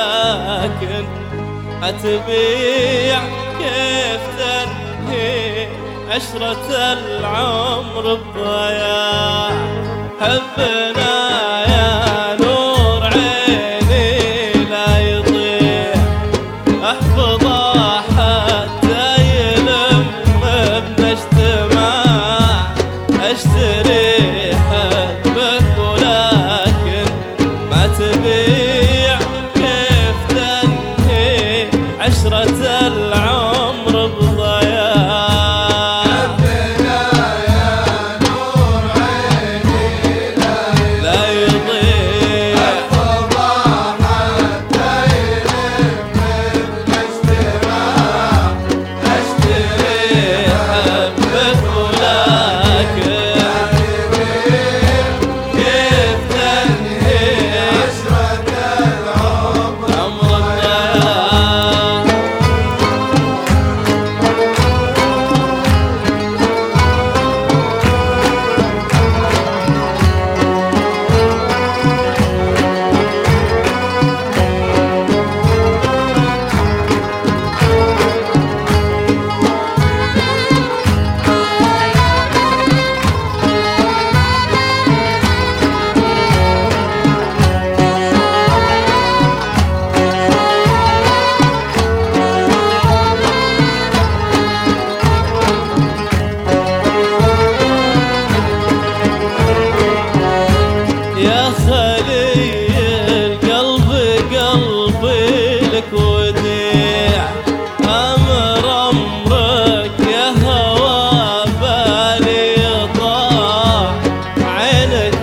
لكن أتبيع كيف تنهي عشرة العمر بضياع. حبنا يا نور عيني لا يضيع، احفظه حتى يلم ابن اجتماع. اشتري حبك ولكن ما تبيع كيف تنهي عشرة العمر بضياع. يا خلي القلب قلبي لك وديع، أمر أمرك يا هوى بالي طاع. عينك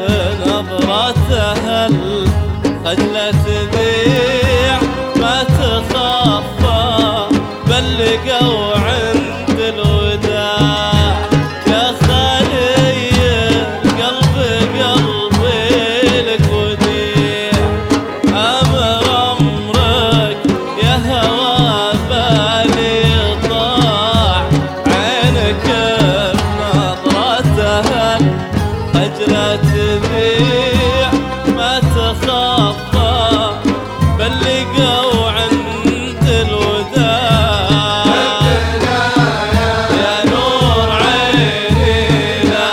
بنظرتها الخجلة تذيع، ما تخفى بلقوا عند الوداع. يا خلي القلب قلبي لك وديع، أمر أمرك يا هوى بالي طاع. عينك بنظرتها الخجلة تذيع، ما تخفى بلقوا عند الوداع. يا نور عيني لا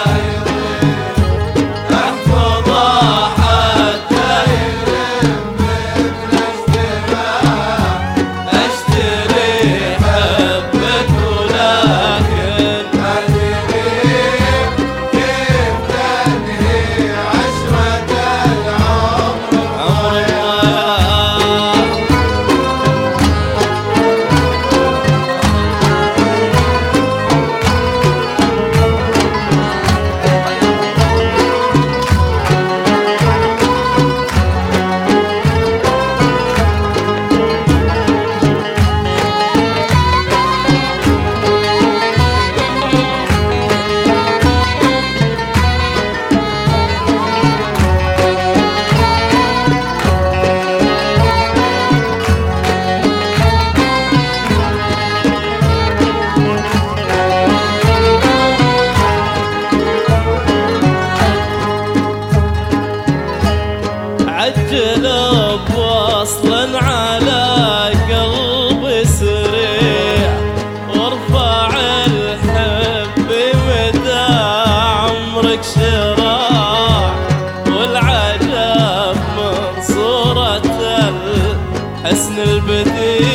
احفظه حتى يلم ابن اجتماع. اشتري حبك ولكن ما تبيع كيف تنهي عشرة العمر بضياع. عجل بوصل على قلبي سريع، وارفع الحب مدى عمرك شراع. والعجب من صورة الحسن البديع،